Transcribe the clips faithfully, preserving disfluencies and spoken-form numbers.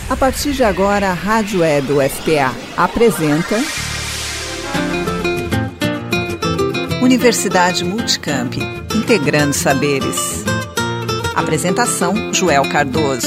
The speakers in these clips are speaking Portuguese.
A partir de agora, a Rádio Web U F P A apresenta Universidade Multicamp, integrando saberes. Apresentação, Joel Cardoso.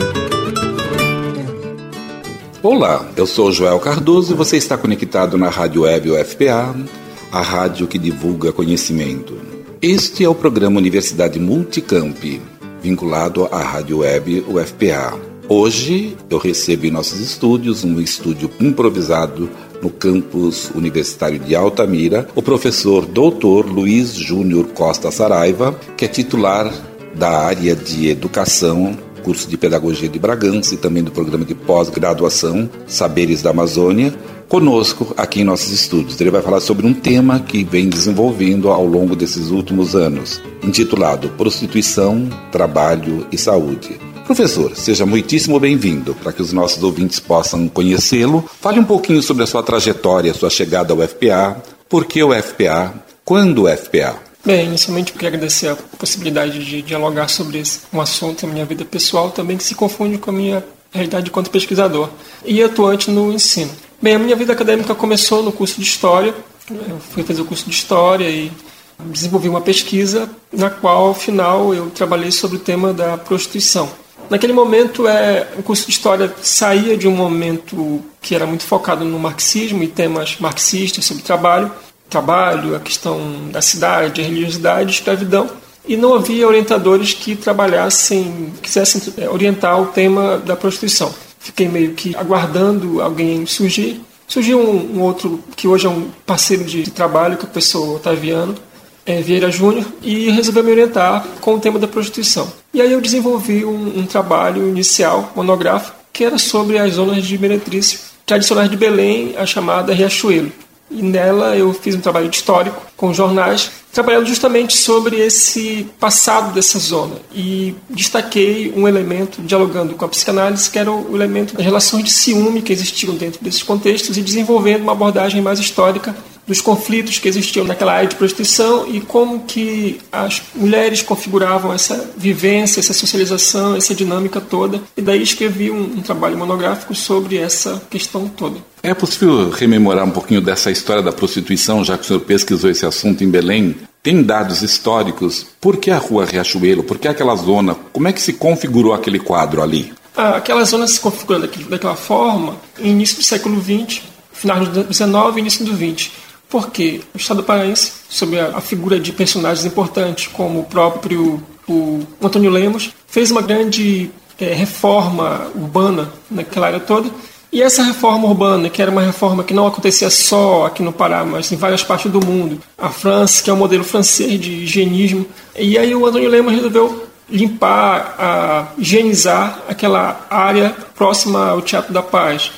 Olá, eu sou Joel Cardoso e você está conectado na Rádio Web U F P A, a rádio que divulga conhecimento. Este é o programa Universidade Multicamp, vinculado à Rádio Web U F P A. Hoje eu recebo em nossos estúdios, um estúdio improvisado no campus universitário de Altamira, o professor doutor Luiz Júnior Costa Saraiva, que é titular da área de educação, curso de pedagogia de Bragança e também do programa de pós-graduação Saberes da Amazônia, conosco aqui em nossos estúdios. Ele vai falar sobre um tema que vem desenvolvendo ao longo desses últimos anos, intitulado Prostituição, Trabalho e Saúde. Professor, seja muitíssimo bem-vindo. Para que os nossos ouvintes possam conhecê-lo, fale um pouquinho sobre a sua trajetória, a sua chegada ao U F P A, por que o U F P A, quando o U F P A? Bem, inicialmente eu queria agradecer a possibilidade de dialogar sobre esse, um assunto da minha vida pessoal, também que se confunde com a minha realidade enquanto pesquisador e atuante no ensino. Bem, a minha vida acadêmica começou no curso de História. Eu fui fazer o curso de História e desenvolvi uma pesquisa na qual, ao final, eu trabalhei sobre o tema da prostituição. Naquele momento, é, o curso de História saía de um momento que era muito focado no marxismo e temas marxistas sobre trabalho, trabalho, a questão da cidade, a religiosidade, a escravidão, e não havia orientadores que trabalhassem, quisessem orientar o tema da prostituição. Fiquei meio que aguardando alguém surgir. Surgiu um, um outro, que hoje é um parceiro de, de trabalho, que é o professor Otaviano é, Vieira Júnior, e resolveu me orientar com o tema da prostituição. E aí eu desenvolvi um, um trabalho inicial, monográfico, que era sobre as zonas de meretrício tradicionais de Belém, a chamada Riachuelo. E nela eu fiz um trabalho histórico com jornais, trabalhando justamente sobre esse passado dessa zona. E destaquei um elemento, dialogando com a psicanálise, que era o elemento das relações de ciúme que existiam dentro desses contextos e desenvolvendo uma abordagem mais histórica dos conflitos que existiam naquela área de prostituição e como que as mulheres configuravam essa vivência, essa socialização, essa dinâmica toda. E daí escrevi um, um trabalho monográfico sobre essa questão toda. É possível rememorar um pouquinho dessa história da prostituição, já que o senhor pesquisou esse assunto em Belém? Tem dados históricos? Por que a rua Riachuelo? Por que aquela zona? Como é que se configurou aquele quadro ali? Ah, aquela zona se configurou daquele, daquela forma no início do século vinte, final do dezenove e início do vinte. Porque o Estado paraense, sob a, a figura de personagens importantes, como o próprio o Antônio Lemos, fez uma grande é, reforma urbana naquela área toda. E essa reforma urbana, que era uma reforma que não acontecia só aqui no Pará, mas em várias partes do mundo, a França, que é o modelo francês de higienismo, e aí o Antônio Lemos resolveu limpar, a, higienizar aquela área próxima ao Teatro da Paz.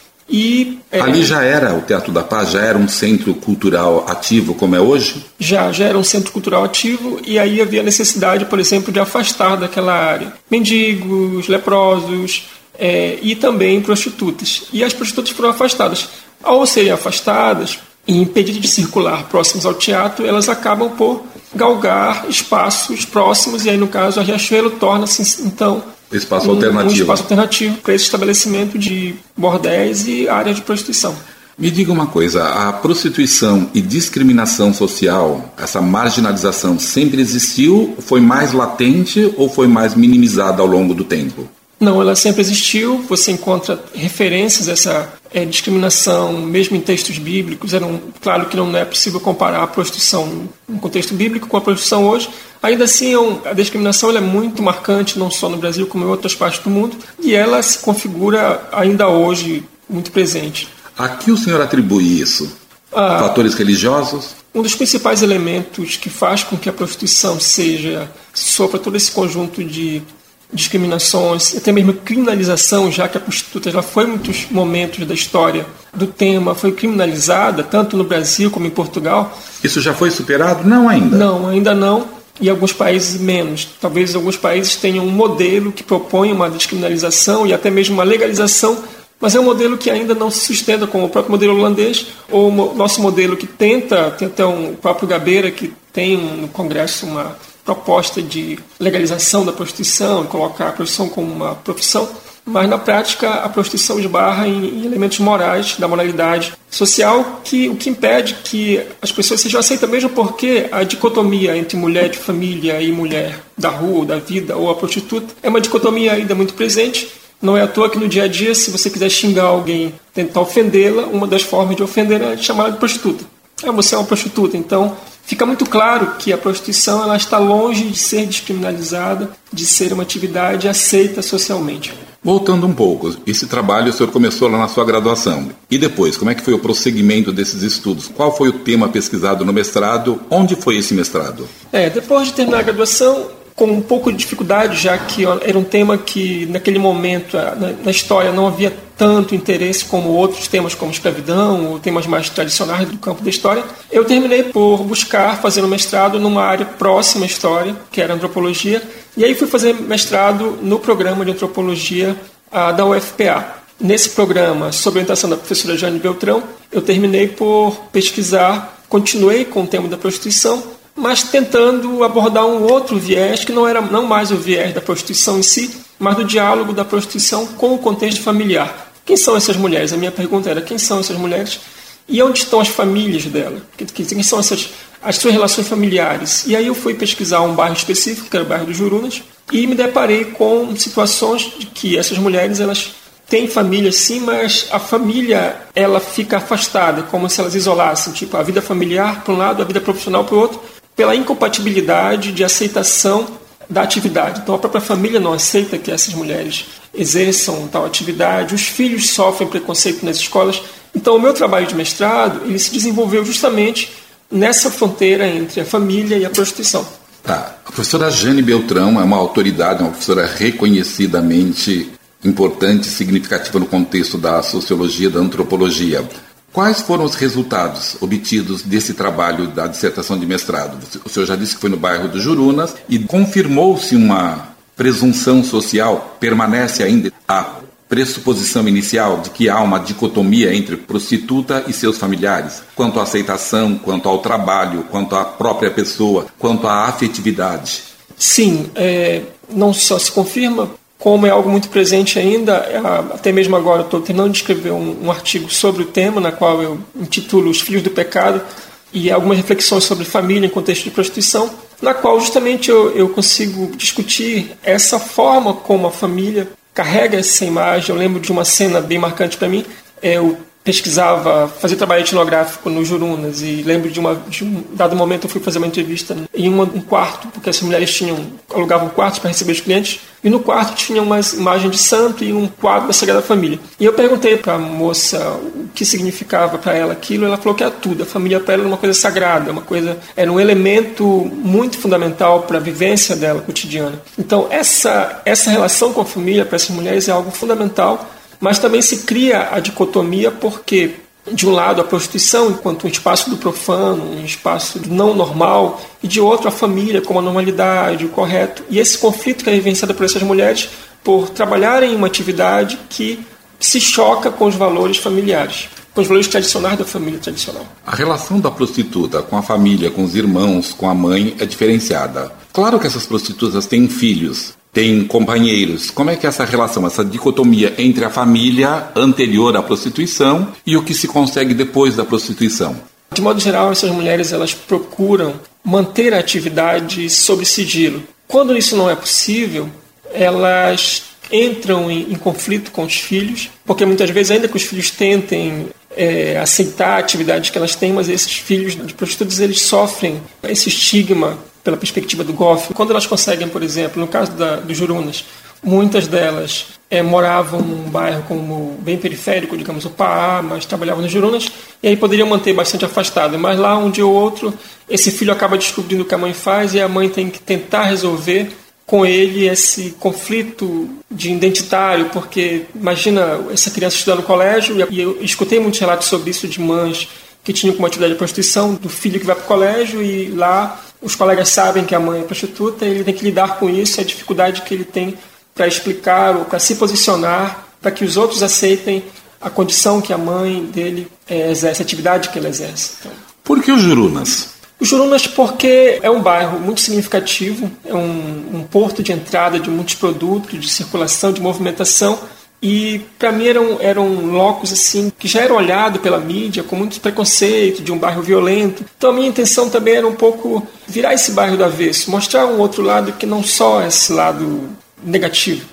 E, é, ali já era o Teatro da Paz, já era um centro cultural ativo como é hoje? Já, já era um centro cultural ativo e aí havia necessidade, por exemplo, de afastar daquela área mendigos, leprosos é, e também prostitutas. E as prostitutas foram afastadas. Ao serem afastadas e impedidas de circular próximos ao teatro, elas acabam por galgar espaços próximos e aí, no caso, a Riachuelo torna-se, então, Espaço um, alternativo. um espaço alternativo para esse estabelecimento de bordéis e áreas de prostituição. Me diga uma coisa, a prostituição e discriminação social, essa marginalização sempre existiu, foi mais latente ou foi mais minimizada ao longo do tempo? Não, ela sempre existiu. Você encontra referências a essa é, discriminação, mesmo em textos bíblicos. Era um, claro que não é possível comparar a prostituição no contexto bíblico com a prostituição hoje. Ainda assim, é um, a discriminação ela é muito marcante, não só no Brasil, como em outras partes do mundo. E ela se configura ainda hoje muito presente. A que o senhor atribui isso? Ah, Fatores religiosos? Um dos principais elementos que faz com que a prostituição seja, sofra todo esse conjunto de discriminações, até mesmo criminalização, já que a prostituta já foi em muitos momentos da história do tema, foi criminalizada, tanto no Brasil como em Portugal. Isso já foi superado? Não ainda? Não, ainda não, e alguns países menos. Talvez alguns países tenham um modelo que propõe uma descriminalização e até mesmo uma legalização, mas é um modelo que ainda não se sustenta, como o próprio modelo holandês, ou o nosso modelo que tenta, tem até um, o próprio Gabeira, que tem no Congresso uma proposta de legalização da prostituição, colocar a prostituição como uma profissão, mas na prática a prostituição esbarra em, em elementos morais, da moralidade social, que o que impede que as pessoas sejam aceitas, mesmo porque a dicotomia entre mulher de família e mulher da rua, ou da vida, ou a prostituta, é uma dicotomia ainda muito presente. Não é à toa que no dia a dia, se você quiser xingar alguém, tentar ofendê-la, uma das formas de ofender é chamá-la de prostituta. Ah, você é uma prostituta. Então, fica muito claro que a prostituição ela está longe de ser descriminalizada, de ser uma atividade aceita socialmente. Voltando um pouco, esse trabalho o senhor começou lá na sua graduação. E depois, como é que foi o prosseguimento desses estudos? Qual foi o tema pesquisado no mestrado? Onde foi esse mestrado? É, depois de terminar a graduação, com um pouco de dificuldade, já que era um tema que, naquele momento, na história, não havia tanto interesse como outros temas, como escravidão, ou temas mais tradicionais do campo da história, eu terminei por buscar fazer um mestrado numa área próxima à história, que era antropologia, e aí fui fazer mestrado no programa de antropologia uh, da U F P A. Nesse programa, sob orientação da professora Jane Beltrão, eu terminei por pesquisar, continuei com o tema da prostituição, mas tentando abordar um outro viés, que não era não mais o viés da prostituição em si, mas do diálogo da prostituição com o contexto familiar. Quem são essas mulheres? A minha pergunta era, quem são essas mulheres? E onde estão as famílias dela? Quem são essas, as suas relações familiares? E aí eu fui pesquisar um bairro específico, que era o bairro dos Jurunas, e me deparei com situações de que essas mulheres, elas têm família sim, mas a família ela fica afastada, como se elas isolassem, tipo a vida familiar para um lado, a vida profissional para o outro, pela incompatibilidade de aceitação da atividade. Então a própria família não aceita que essas mulheres exerçam tal atividade, os filhos sofrem preconceito nas escolas. Então o meu trabalho de mestrado ele se desenvolveu justamente nessa fronteira entre a família e a prostituição. Tá. A professora Jane Beltrão é uma autoridade, uma professora reconhecidamente importante e significativa no contexto da sociologia, da antropologia. Quais foram os resultados obtidos desse trabalho da dissertação de mestrado? O senhor já disse que foi no bairro dos Jurunas e confirmou-se uma presunção social, permanece ainda a pressuposição inicial de que há uma dicotomia entre prostituta e seus familiares, quanto à aceitação, quanto ao trabalho, quanto à própria pessoa, quanto à afetividade. Sim, é, não só se confirma, como é algo muito presente ainda, até mesmo agora eu estou terminando de escrever um, um artigo sobre o tema, na qual eu intitulo Os Filhos do Pecado, e algumas reflexões sobre família em contexto de prostituição, na qual justamente eu, eu consigo discutir essa forma como a família carrega essa imagem. Eu lembro de uma cena bem marcante para mim, eu pesquisava, fazia trabalho etnográfico nos Jurunas e lembro de, uma, de um dado momento eu fui fazer uma entrevista em uma, um quarto, porque as mulheres tinham, alugavam quartos para receber os clientes, e no quarto tinha uma imagem de santo e um quadro da Sagrada Família. E eu perguntei para a moça o que significava para ela aquilo, ela falou que era tudo, a família para ela era uma coisa sagrada, uma coisa, era um elemento muito fundamental para a vivência dela cotidiana. Então essa, essa relação com a família para essas mulheres é algo fundamental, mas também se cria a dicotomia porque, de um lado, a prostituição enquanto um espaço do profano, um espaço do não normal, e de outro, a família como a normalidade, o correto. E esse conflito que é vivenciado por essas mulheres por trabalharem em uma atividade que se choca com os valores familiares, com os valores tradicionais da família tradicional. A relação da prostituta com a família, com os irmãos, com a mãe é diferenciada. Claro que essas prostitutas têm filhos, têm companheiros. Como é que é essa relação, essa dicotomia entre a família anterior à prostituição e o que se consegue depois da prostituição? De modo geral, essas mulheres elas procuram manter a atividade sob sigilo. Quando isso não é possível, elas entram em, em conflito com os filhos, porque muitas vezes, ainda que os filhos tentem é, aceitar a atividade que elas têm, mas esses filhos de prostitutas eles sofrem esse estigma pela perspectiva do golfe. Quando elas conseguem, por exemplo, no caso da, dos Jurunas, muitas delas é, moravam num bairro como bem periférico, digamos, o Paá, mas trabalhavam nos Jurunas, e aí poderiam manter bastante afastado. Mas lá, um dia ou outro, esse filho acaba descobrindo o que a mãe faz e a mãe tem que tentar resolver com ele esse conflito de identitário, porque imagina essa criança estudar no colégio, e eu escutei muitos relatos sobre isso de mães que tinham como atividade a prostituição, do filho que vai para o colégio e lá os colegas sabem que a mãe é prostituta e ele tem que lidar com isso, a dificuldade que ele tem para explicar ou para se posicionar, para que os outros aceitem a condição que a mãe dele é, exerce, a atividade que ela exerce. Então, por que os Jurunas? Os Jurunas porque é um bairro muito significativo, é um, um porto de entrada de muitos produtos, de circulação, de movimentação, E para mim eram, eram locos assim, que já era olhado pela mídia com muito preconceito, de um bairro violento. Então a minha intenção também era um pouco virar esse bairro do avesso, mostrar um outro lado que não só esse lado negativo.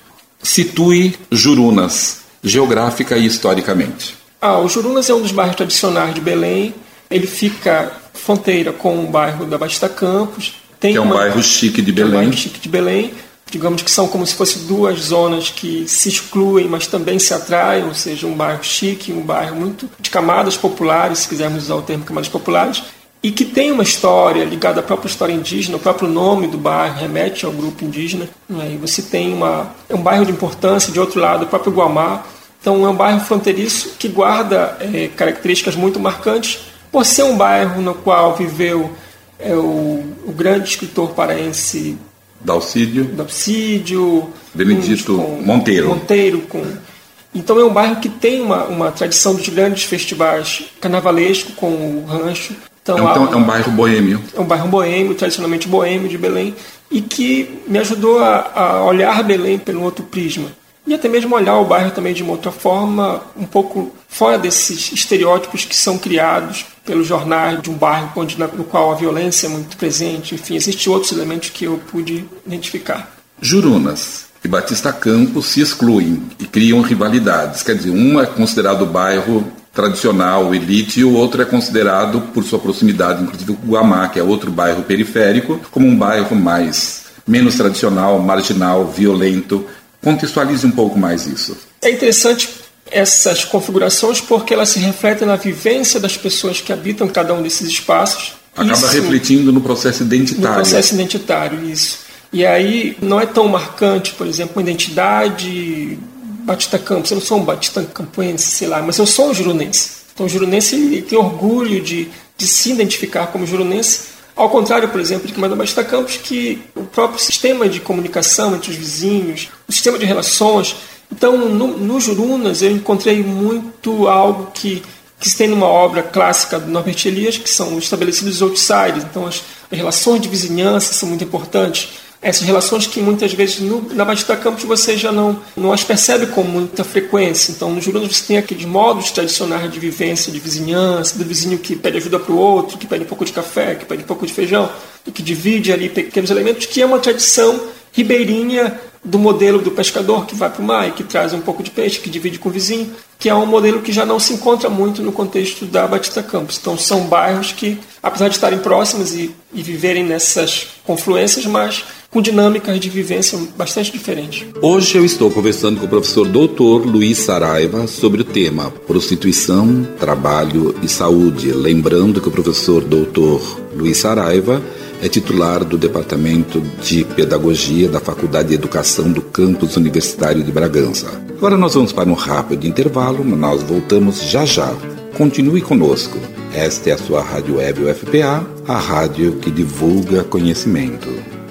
Situe Jurunas, geográfica e historicamente. Ah, o Jurunas é um dos bairros tradicionais de Belém. Ele fica fronteira com o bairro da Batista Campos. Tem que é um uma, bairro chique de que Belém. É um bairro chique de Belém. Digamos que são como se fossem duas zonas que se excluem, mas também se atraem, ou seja, um bairro chique, um bairro muito de camadas populares, se quisermos usar o termo camadas populares, e que tem uma história ligada à própria história indígena, o próprio nome do bairro remete ao grupo indígena, né? E você tem uma, é um bairro de importância, de outro lado, o próprio Guamá. Então é um bairro fronteiriço que guarda é, características muito marcantes, por ser um bairro no qual viveu é, o, o grande escritor paraense Dalcídio, Dalcídio Benedito com, Monteiro. Monteiro com... Então é um bairro que tem uma, uma tradição de grandes festivais carnavalesco com o rancho. Então, então há, é um bairro boêmio. É um bairro boêmio, tradicionalmente boêmio de Belém, e que me ajudou a, a olhar Belém pelo outro prisma. E até mesmo olhar o bairro também de uma outra forma, um pouco fora desses estereótipos que são criados pelos jornais de um bairro onde, no qual a violência é muito presente. Enfim, existem outros elementos que eu pude identificar. Jurunas e Batista Campos se excluem e criam rivalidades. Quer dizer, um é considerado bairro tradicional, elite, e o outro é considerado, por sua proximidade, inclusive o Guamá, que é outro bairro periférico, como um bairro mais menos tradicional, marginal, violento. Contextualize um pouco mais isso. É interessante essas configurações porque elas se refletem na vivência das pessoas que habitam cada um desses espaços. Acaba isso, refletindo no processo identitário. No processo identitário, isso. E aí não é tão marcante, por exemplo, uma identidade Batista Campos. Eu não sou um Batista Campoense, sei lá, mas eu sou um jurunense. Então o jurunense ele tem orgulho de, de se identificar como jurunense. Ao contrário, por exemplo, de Queimador Batista Campos, que o próprio sistema de comunicação entre os vizinhos, o sistema de relações. Então, no, no Jurunas, eu encontrei muito algo que, que se tem numa obra clássica do Norbert Elias, que são os estabelecidos outsiders. Então, as, as relações de vizinhança são muito importantes. Essas relações que muitas vezes no, na Batista Campos você já não, não as percebe com muita frequência. Então, no Jurunas você tem aqueles modos tradicionais de vivência, de vizinhança, do vizinho que pede ajuda para o outro, que pede um pouco de café, que pede um pouco de feijão, e que divide ali pequenos elementos, que é uma tradição ribeirinha do modelo do pescador que vai para o mar e que traz um pouco de peixe, que divide com o vizinho, que é um modelo que já não se encontra muito no contexto da Batista Campos. Então, são bairros que, apesar de estarem próximos e, e viverem nessas confluências, mas com dinâmicas de vivência bastante diferentes. Hoje eu estou conversando com o professor doutor Luiz Saraiva sobre o tema prostituição, trabalho e saúde. Lembrando que o professor doutor Luiz Saraiva é titular do Departamento de Pedagogia da Faculdade de Educação do Campus Universitário de Bragança. Agora nós vamos para um rápido intervalo, mas nós voltamos já já. Continue conosco. Esta é a sua Rádio Web U F P A, a rádio que divulga conhecimento.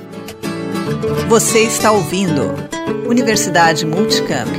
Você está ouvindo Universidade Multicamp.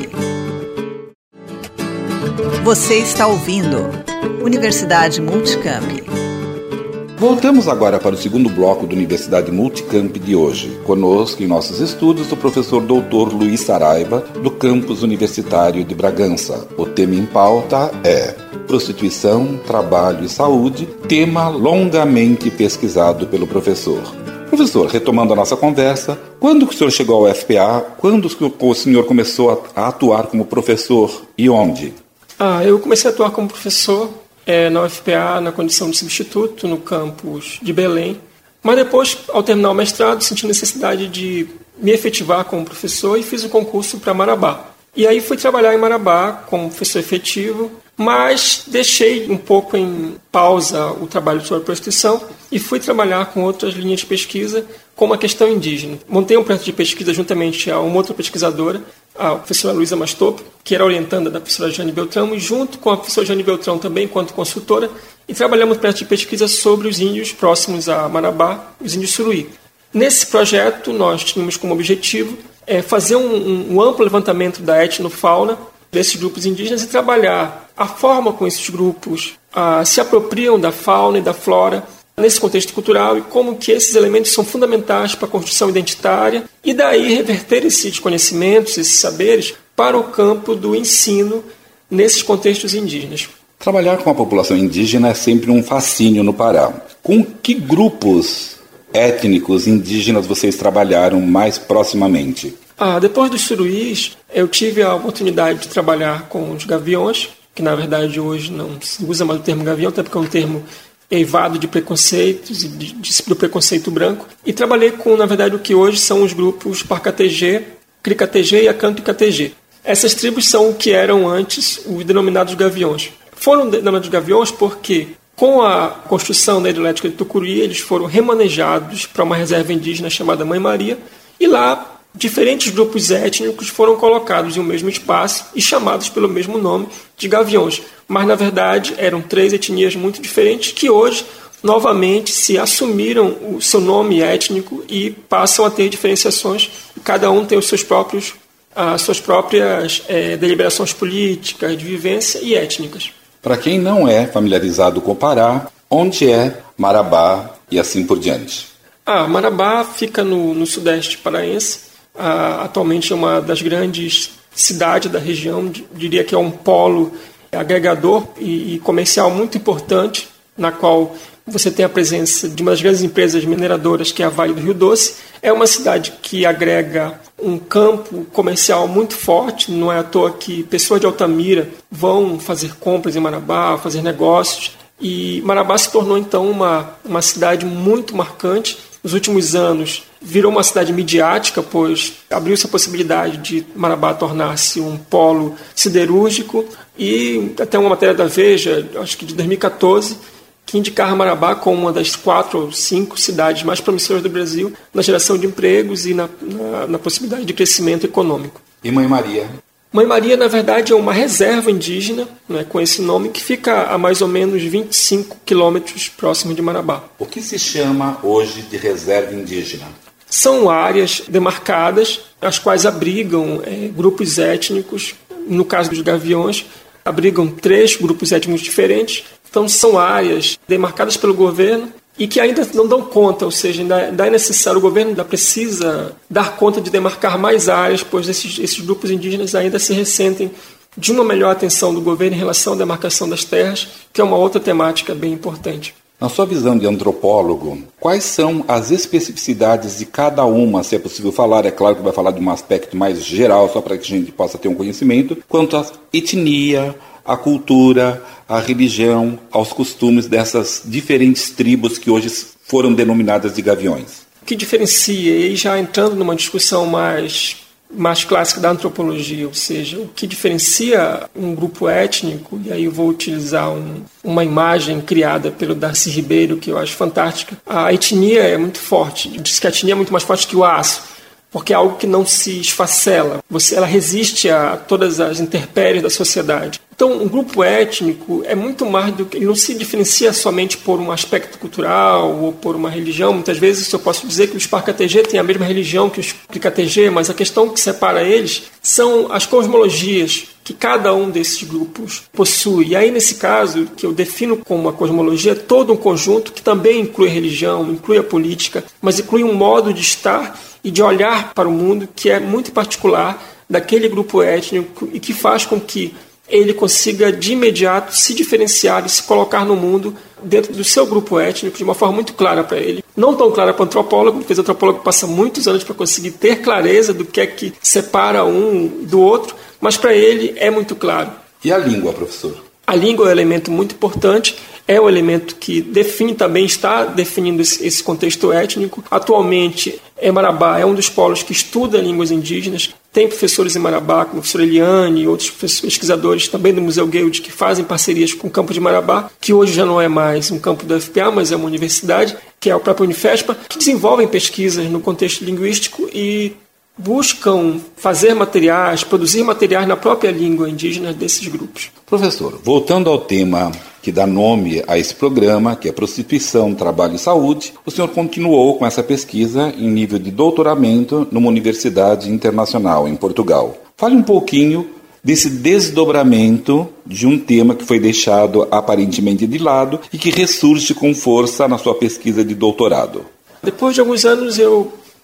Você está ouvindo Universidade Multicamp. Voltamos agora para o segundo bloco do Universidade Multicamp de hoje. Conosco em nossos estudos o professor doutor Luiz Saraiva, do Campus Universitário de Bragança. O tema em pauta é prostituição, trabalho e saúde, tema longamente pesquisado pelo professor. Professor, retomando a nossa conversa, quando que o senhor chegou ao U F P A? Quando o senhor começou a atuar como professor e onde? Ah, eu comecei a atuar como professor é, na U F P A na condição de substituto no campus de Belém. Mas depois, ao terminar o mestrado, senti necessidade de me efetivar como professor e fiz o concurso para Marabá. E aí fui trabalhar em Marabá como professor efetivo, mas deixei um pouco em pausa o trabalho sobre a prostituição e fui trabalhar com outras linhas de pesquisa, como a questão indígena. Montei um projeto de pesquisa juntamente a uma outra pesquisadora, a professora Luísa Mastopo, que era orientanda da professora Jane Beltrão, e junto com a professora Jane Beltrão também, enquanto consultora, e trabalhamos um projeto de pesquisa sobre os índios próximos a Marabá, os índios Suruí. Nesse projeto, nós tínhamos como objetivo é, fazer um, um, um amplo levantamento da etnofauna desses grupos indígenas e trabalhar a forma como esses grupos ah, se apropriam da fauna e da flora nesse contexto cultural e como que esses elementos são fundamentais para a construção identitária e daí reverter esses conhecimentos, esses saberes para o campo do ensino nesses contextos indígenas. Trabalhar com a população indígena é sempre um fascínio no Pará. Com que grupos étnicos indígenas vocês trabalharam mais proximamente? Ah, depois dos suruís, eu tive a oportunidade de trabalhar com os gaviões, que na verdade hoje não se usa mais o termo gavião, até porque é um termo eivado de preconceitos e de, de, do preconceito branco. E trabalhei com, na verdade, o que hoje são os grupos Parcategê, Cricategê e Acanto-Icategê. Essas tribos são o que eram antes os denominados gaviões. Foram denominados gaviões porque, com a construção da hidrelétrica de Tucuruí, eles foram remanejados para uma reserva indígena chamada Mãe Maria, e lá diferentes grupos étnicos foram colocados em um mesmo espaço e chamados pelo mesmo nome de gaviões. Mas, na verdade, eram três etnias muito diferentes que hoje, novamente, se assumiram o seu nome étnico e passam a ter diferenciações. Cada um tem os seus próprios, as suas próprias é, deliberações políticas, de vivência e étnicas. Para quem não é familiarizado com o Pará, onde é Marabá e assim por diante? Ah, Marabá fica no, no sudeste paraense. Ah, atualmente é uma das grandes cidades da região. Diria que é um polo agregador e, e comercial muito importante, na qual você tem a presença de uma das grandes empresas mineradoras, que é a Vale do Rio Doce. É uma cidade que agrega um campo comercial muito forte, não é à toa que pessoas de Altamira vão fazer compras em Marabá, fazer negócios, e Marabá se tornou então uma, uma cidade muito marcante. Nos últimos anos virou uma cidade midiática, pois abriu-se a possibilidade de Marabá tornar-se um polo siderúrgico, e até uma matéria da Veja, acho que de dois mil e catorze, que indicava Marabá como uma das quatro ou cinco cidades mais promissoras do Brasil na geração de empregos e na, na, na possibilidade de crescimento econômico. E Mãe Maria? Mãe Maria, na verdade, é uma reserva indígena, né, com esse nome, que fica a mais ou menos vinte e cinco quilômetros próximo de Marabá. O que se chama hoje de reserva indígena? São áreas demarcadas, as quais abrigam é, grupos étnicos. No caso dos gaviões, abrigam três grupos étnicos diferentes. Então, são áreas demarcadas pelo governo e que ainda não dão conta, ou seja, ainda, ainda é necessário, o governo ainda precisa dar conta de demarcar mais áreas, pois esses, esses grupos indígenas ainda se ressentem de uma melhor atenção do governo em relação à demarcação das terras, que é uma outra temática bem importante. Na sua visão de antropólogo, quais são as especificidades de cada uma, se é possível falar, é claro que vai falar de um aspecto mais geral, só para que a gente possa ter um conhecimento, quanto à etnia, à cultura, à religião, aos costumes dessas diferentes tribos que hoje foram denominadas de gaviões? O que diferencia, e já entrando numa discussão mais, mais clássica da antropologia, ou seja, o que diferencia um grupo étnico, e aí eu vou utilizar um, uma imagem criada pelo Darcy Ribeiro, que eu acho fantástica. A etnia é muito forte, diz que a etnia é muito mais forte que o aço, porque é algo que não se esfacela, você, ela resiste a todas as intempéries da sociedade. Então, um grupo étnico é muito mais do que... Ele não se diferencia somente por um aspecto cultural ou por uma religião. Muitas vezes eu posso dizer que os Parcategê têm a mesma religião que os Cricategê, mas a questão que separa eles são as cosmologias que cada um desses grupos possui. E aí, nesse caso, que eu defino como uma cosmologia, todo um conjunto que também inclui a religião, inclui a política, mas inclui um modo de estar e de olhar para o mundo que é muito particular daquele grupo étnico e que faz com que ele consiga de imediato se diferenciar e se colocar no mundo dentro do seu grupo étnico de uma forma muito clara para ele. Não tão clara para o antropólogo, porque o antropólogo passa muitos anos para conseguir ter clareza do que é que separa um do outro, mas para ele é muito claro. E a língua, professor? A língua é um elemento muito importante, é um elemento que define também, está definindo esse, esse contexto étnico. Atualmente, Marabá é um dos polos que estuda línguas indígenas. Tem professores em Marabá, como o professor Eliane e outros pesquisadores também do Museu Guild, que fazem parcerias com o campo de Marabá, que hoje já não é mais um campo da U F P A, mas é uma universidade, que é o próprio Unifespa, que desenvolvem pesquisas no contexto linguístico e buscam fazer materiais, produzir materiais na própria língua indígena desses grupos. Professor, voltando ao tema que dá nome a esse programa, que é Prostituição, Trabalho e Saúde, o senhor continuou com essa pesquisa em nível de doutoramento numa universidade internacional em Portugal. Fale um pouquinho desse desdobramento de um tema que foi deixado aparentemente de lado e que ressurge com força na sua pesquisa de doutorado. Depois de alguns anos eu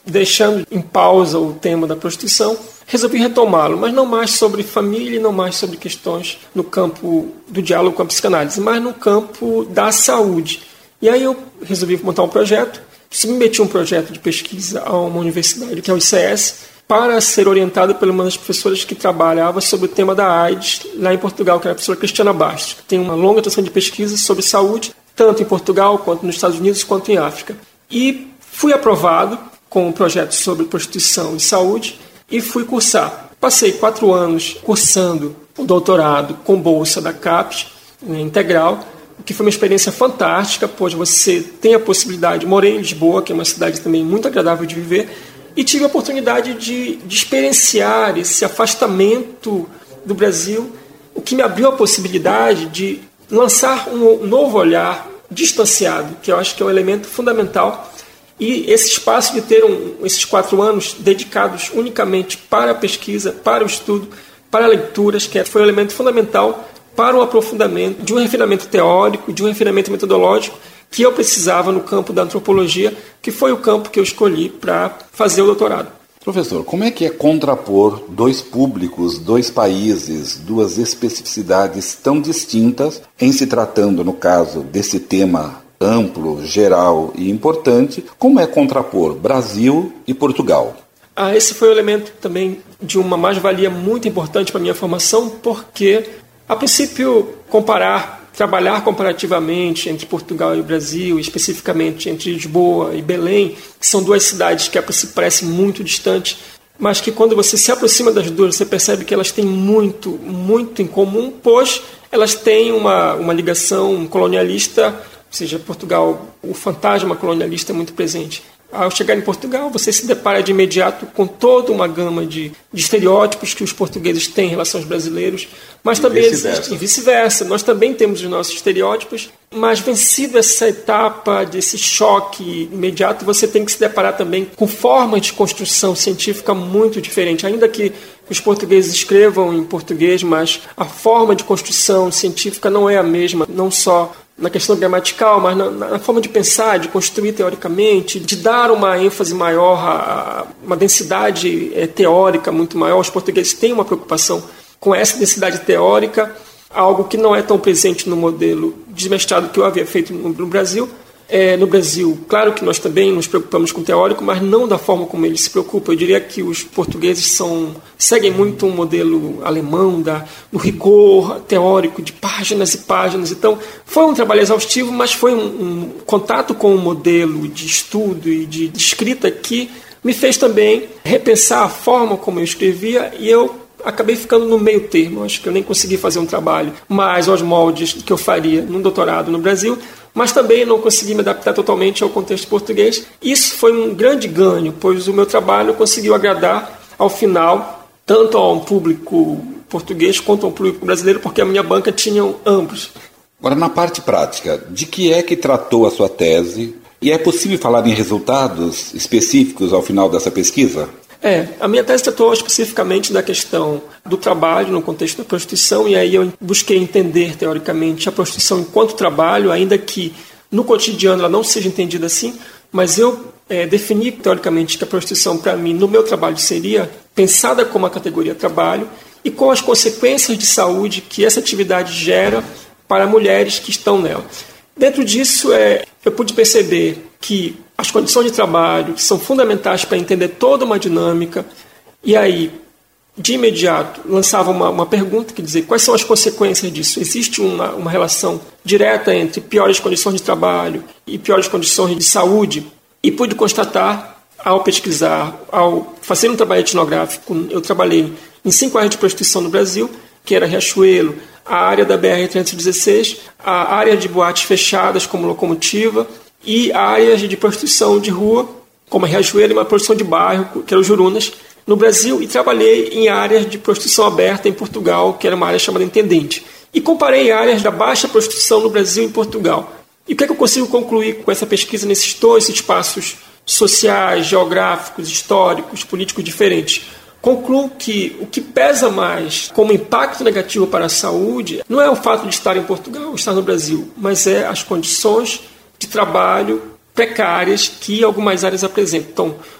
deixando em pausa o tema da prostituição, resolvi retomá-lo, mas não mais sobre família, não mais sobre questões no campo do diálogo com a psicanálise, mas no campo da saúde. E aí eu resolvi montar um projeto, submeti um projeto de pesquisa a uma universidade, que é o I C S, para ser orientado por uma das professoras que trabalhava sobre o tema da AIDS lá em Portugal, que era a professora Cristiana Bastos, que tem uma longa tradição de pesquisa sobre saúde, tanto em Portugal, quanto nos Estados Unidos, quanto em África. E fui aprovado com um projeto sobre prostituição e saúde e fui cursar. Passei quatro anos cursando o doutorado com bolsa da CAPES, né, integral, o que foi uma experiência fantástica, pois você tem a possibilidade, morei em Lisboa, que é uma cidade também muito agradável de viver, e tive a oportunidade de, de experienciar esse afastamento do Brasil, o que me abriu a possibilidade de lançar um novo olhar distanciado, que eu acho que é um elemento fundamental. E esse espaço de ter um, esses quatro anos dedicados unicamente para a pesquisa, para o estudo, para leituras, que foi um elemento fundamental para o aprofundamento de um refinamento teórico, de um refinamento metodológico, que eu precisava no campo da antropologia, que foi o campo que eu escolhi para fazer o doutorado. Professor, como é que é contrapor dois públicos, dois países, duas especificidades tão distintas, em se tratando, no caso desse tema amplo, geral e importante, como é contrapor Brasil e Portugal? Ah, esse foi um elemento também de uma mais-valia muito importante para a minha formação, porque, a princípio, comparar trabalhar comparativamente entre Portugal e o Brasil, especificamente entre Lisboa e Belém, que são duas cidades que se parecem muito distantes, mas que quando você se aproxima das duas, você percebe que elas têm muito, muito em comum, pois elas têm uma, uma ligação colonialista, ou seja, Portugal, o fantasma colonialista é muito presente. Ao chegar em Portugal, você se depara de imediato com toda uma gama de, de estereótipos que os portugueses têm em relação aos brasileiros, mas e também vice-versa. existe, e vice-versa. Nós também temos os nossos estereótipos, mas vencido essa etapa desse choque imediato, você tem que se deparar também com formas de construção científica muito diferentes. Ainda que os portugueses escrevam em português, mas a forma de construção científica não é a mesma, não só na questão gramatical, mas na, na forma de pensar, de construir teoricamente, de dar uma ênfase maior, a, a uma densidade é, teórica muito maior. Os portugueses têm uma preocupação com essa densidade teórica, algo que não é tão presente no modelo desmestrado que eu havia feito no, no Brasil. É, no Brasil, claro que nós também nos preocupamos com o teórico, mas não da forma como eles se preocupam. Eu diria que os portugueses são, seguem muito um modelo alemão da, do rigor teórico de páginas e páginas. Então, foi um trabalho exaustivo, mas foi um, um contato com o modelo de estudo e de, de escrita que me fez também repensar a forma como eu escrevia, e eu acabei ficando no meio termo. Acho que eu nem consegui fazer um trabalho mais aos moldes que eu faria num doutorado no Brasil, mas também não consegui me adaptar totalmente ao contexto português. Isso foi um grande ganho, pois o meu trabalho conseguiu agradar, ao final, tanto a um público português quanto a um público brasileiro, porque a minha banca tinha ambos. Agora, na parte prática, de que é que tratou a sua tese? E é possível falar em resultados específicos ao final dessa pesquisa? É, a minha tese tratou especificamente da questão do trabalho no contexto da prostituição, e aí eu busquei entender teoricamente a prostituição enquanto trabalho, ainda que no cotidiano ela não seja entendida assim, mas eu é, defini teoricamente que a prostituição para mim, no meu trabalho, seria pensada como a categoria trabalho e com as consequências de saúde que essa atividade gera para mulheres que estão nela. Dentro disso, é, eu pude perceber que as condições de trabalho são fundamentais para entender toda uma dinâmica, e aí, de imediato, lançava uma, uma pergunta, que dizer, quais são as consequências disso? Existe uma, uma relação direta entre piores condições de trabalho e piores condições de saúde? E pude constatar, ao pesquisar, ao fazer um trabalho etnográfico, eu trabalhei em cinco áreas de prostituição no Brasil, que era Riachuelo, a área da B R trezentos e dezesseis, a área de boates fechadas, como Locomotiva, e áreas de prostituição de rua, como a Riachuelo, e uma prostituição de bairro, que era o Jurunas, no Brasil, e trabalhei em áreas de prostituição aberta em Portugal, que era uma área chamada Intendente. E comparei áreas da baixa prostituição no Brasil e em Portugal. E o que é que eu consigo concluir com essa pesquisa nesses dois espaços sociais, geográficos, históricos, políticos diferentes? Concluo que o que pesa mais como impacto negativo para a saúde não é o fato de estar em Portugal ou estar no Brasil, mas é as condições de trabalho precárias que algumas áreas apresentam. Então,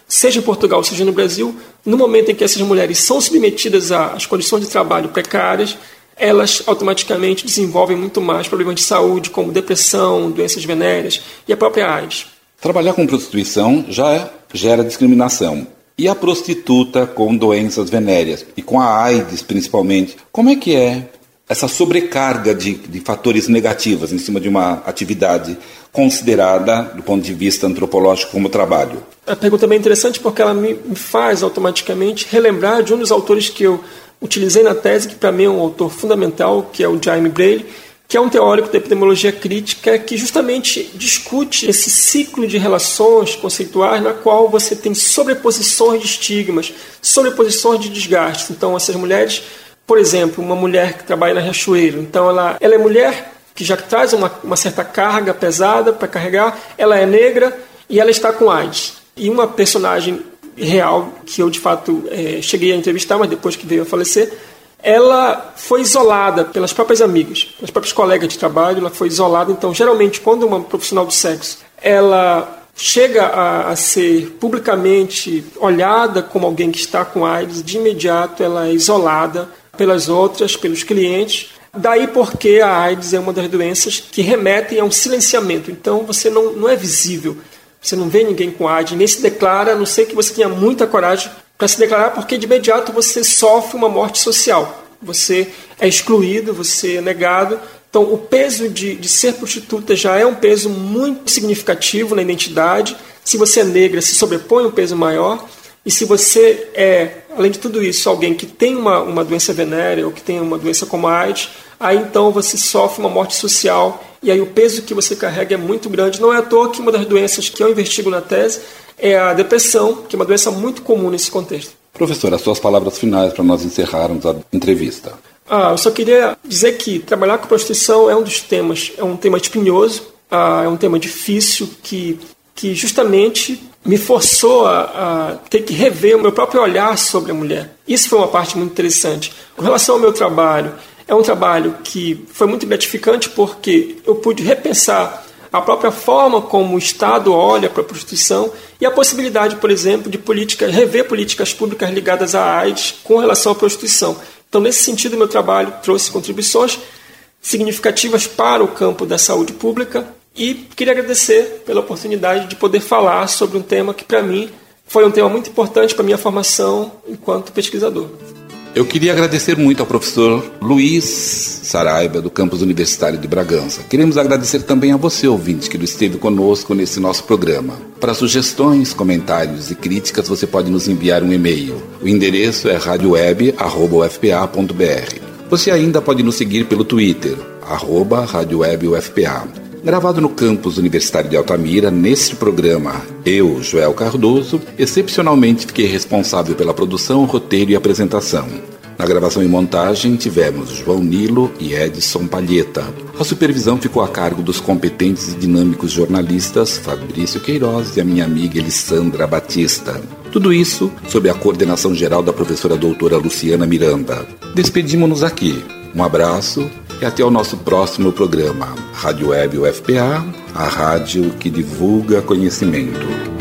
seja em Portugal, seja no Brasil, no momento em que essas mulheres são submetidas às condições de trabalho precárias, elas automaticamente desenvolvem muito mais problemas de saúde, como depressão, doenças venéreas e a própria AIDS. Trabalhar com prostituição já gera discriminação. E a prostituta com doenças venéreas, e com a AIDS principalmente, como é que é essa sobrecarga de, de fatores negativos em cima de uma atividade considerada, do ponto de vista antropológico, como trabalho? A pergunta é bem interessante porque ela me faz automaticamente relembrar de um dos autores que eu utilizei na tese, que para mim é um autor fundamental, que é o Jaime Breyle, que é um teórico da epidemiologia crítica que justamente discute esse ciclo de relações conceituais na qual você tem sobreposições de estigmas, sobreposições de desgastes. Então, essas mulheres, por exemplo, uma mulher que trabalha na Riachuelo, então ela, ela é mulher que já traz uma, uma certa carga pesada para carregar, ela é negra e ela está com AIDS. E uma personagem real, que eu de fato é, cheguei a entrevistar, mas depois que veio a falecer, ela foi isolada pelas próprias amigas, pelas próprias colegas de trabalho, ela foi isolada. Então, geralmente, quando uma profissional do sexo ela chega a, a ser publicamente olhada como alguém que está com AIDS, de imediato ela é isolada pelas outras, pelos clientes. Daí porque a AIDS é uma das doenças que remetem a um silenciamento. Então, você não, não é visível, você não vê ninguém com AIDS, nem se declara, a não ser que você tenha muita coragem para se declarar, porque de imediato você sofre uma morte social. Você é excluído, você é negado. Então, o peso de, de ser prostituta já é um peso muito significativo na identidade. Se você é negra, se sobrepõe um peso maior. E se você é, além de tudo isso, alguém que tem uma, uma doença venérea ou que tem uma doença como a AIDS, aí então você sofre uma morte social e aí o peso que você carrega é muito grande. Não é à toa que uma das doenças que eu investigo na tese é a depressão, que é uma doença muito comum nesse contexto. Professor, as suas palavras finais para nós encerrarmos a entrevista. Ah, eu só queria dizer que trabalhar com prostituição é um dos temas, é um tema espinhoso, ah, é um tema difícil que, que justamente me forçou a, a ter que rever o meu próprio olhar sobre a mulher. Isso foi uma parte muito interessante. Com relação ao meu trabalho, é um trabalho que foi muito gratificante porque eu pude repensar a própria forma como o Estado olha para a prostituição e a possibilidade, por exemplo, de política, rever políticas públicas ligadas à AIDS com relação à prostituição. Então, nesse sentido, meu trabalho trouxe contribuições significativas para o campo da saúde pública e queria agradecer pela oportunidade de poder falar sobre um tema que, para mim, foi um tema muito importante para a minha formação enquanto pesquisador. Eu queria agradecer muito ao professor Luiz Saraiva, do campus universitário de Bragança. Queremos agradecer também a você, ouvinte, que esteve conosco nesse nosso programa. Para sugestões, comentários e críticas, você pode nos enviar um e-mail. O endereço é radioweb arroba u f p a ponto b r. Você ainda pode nos seguir pelo Twitter, arroba radioweb u f p a. Gravado no campus universitário de Altamira, neste programa, eu, Joel Cardoso, excepcionalmente fiquei responsável pela produção, roteiro e apresentação. Na gravação e montagem tivemos João Nilo e Edson Palheta. A supervisão ficou a cargo dos competentes e dinâmicos jornalistas Fabrício Queiroz e a minha amiga Elissandra Batista. Tudo isso sob a coordenação geral da professora doutora Luciana Miranda. Despedimos-nos aqui. Um abraço e até o nosso próximo programa. Rádio Web U F P A, a rádio que divulga conhecimento.